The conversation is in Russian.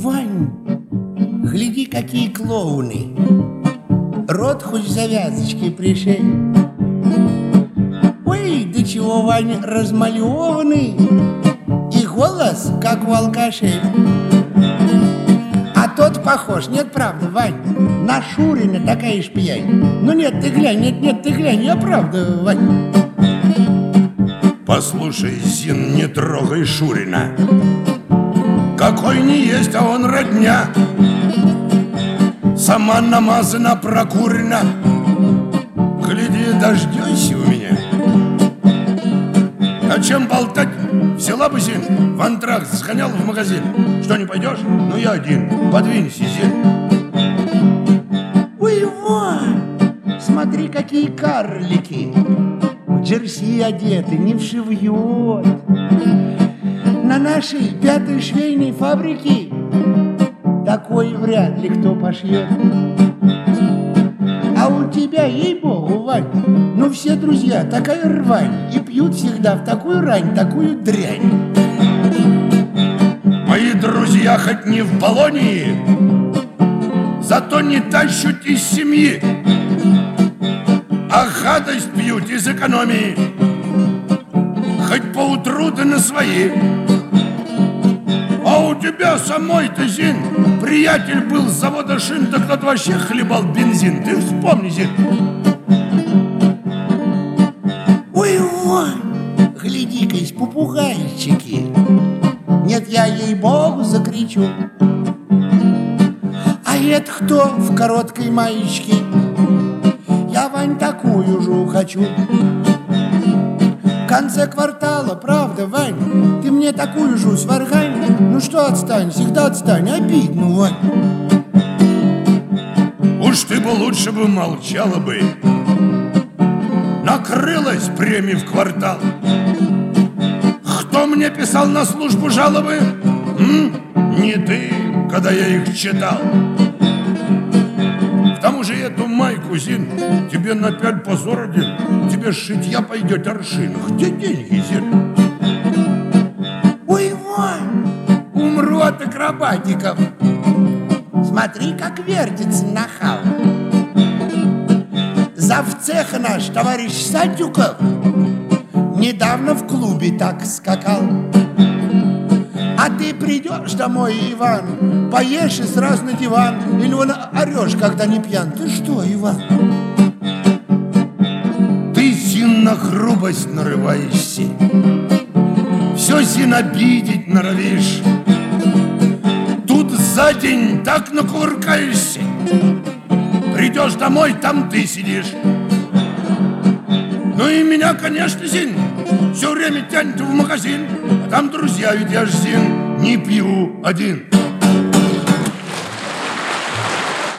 Вань, гляди, какие клоуны. Рот хоть завязочки пришей. Ой, до чего, Вань, размалеванный. И голос, как у алкашей. А тот похож, нет, правда, Вань, на Шурина такая ж пьянь. Ну нет, ты глянь, нет, ты глянь, я правда, Вань. Послушай, Зин, не трогай Шурина. Какой не есть, а он родня. Сама намазана, прокурена. Гляди, дождёйся у меня. О чем болтать? Взяла бы, Зин, в антракт сгонял в магазин. Что, не пойдешь? Ну, я один. Подвинься, Зин. Ой, Вань, смотри, какие карлики. В джерси одеты, не вшивьет. На нашей 5-й швейной фабрике такой вряд ли кто пошьет. А у тебя, ей-богу, Вань, ну все друзья такая рвань. И пьют всегда в такую рань, такую дрянь. Мои друзья хоть не в Болонии, зато не тащут из семьи, а гадость пьют из экономии. Хоть поутру да на свои. А у тебя самой-то, Зин, приятель был с завода шин, так тот вообще хлебал бензин. Ты вспомни, Зин. Ой, Вань, гляди-ка, попугайчики. Нет, я ей-богу закричу. А это кто в короткой маечке? Я, Вань, такую же хочу. В конце квартала, правда, Вань, ты мне такую же сваргань. Ну что, отстань, всегда отстань, обидно, Вань. Уж ты бы лучше бы молчала бы. Накрылась премия в квартал. Кто мне писал на службу жалобы? Не ты, когда я их читал. К тому же эту майку, Зин, тебе на 5 позор один. Тебе шитья пойдет аршин. Где деньги, Зин? Ой, Вань, умру от акробатиков. Смотри, как вертится нахал. Завцеха наш, товарищ Садюков, недавно в клубе так скакал. А ты придешь домой, Иван, поешь и сразу на диван. Или вон орешь, когда не пьян. Ты что, Иван? Ты, Зин, на грубость нарываешься. Все, Зин, обидеть норовишь. Тут за день так накуркаешься. Придешь домой, там ты сидишь. Ну и меня, конечно, Зин, все время тянет в магазин. А там друзья, ведь я ж, Зин, не пью один.